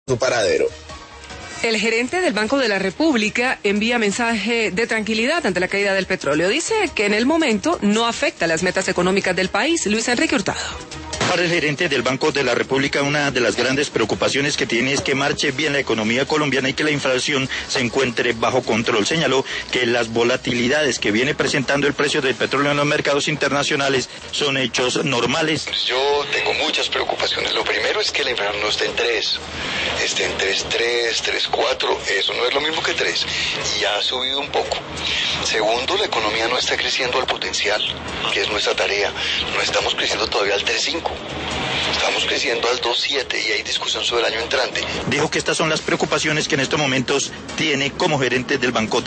su paradero. El gerente del Banco de la República envía mensaje de tranquilidad ante la caída del petróleo. Dice que en el momento no afecta las metas económicas del país. Luis Enrique Hurtado. Para el gerente del Banco de la República, una de las grandes preocupaciones que tiene es que marche bien la economía colombiana y que la inflación se encuentre bajo control. Señaló que las volatilidades que viene presentando el precio del petróleo en los mercados internacionales son hechos normales. Yo tengo muchas preocupaciones. Lo primero es que la inflación no esté en 3, esté en 3.3, 3.4, eso no es lo mismo que 3, y ha subido un poco. Segundo, la economía no está creciendo al potencial, que es nuestra tarea. No estamos creciendo todavía al 3.5. Estamos creciendo al 2.7 y hay discusión sobre el año entrante. Dijo que estas son las preocupaciones que en estos momentos tiene como gerente del Banco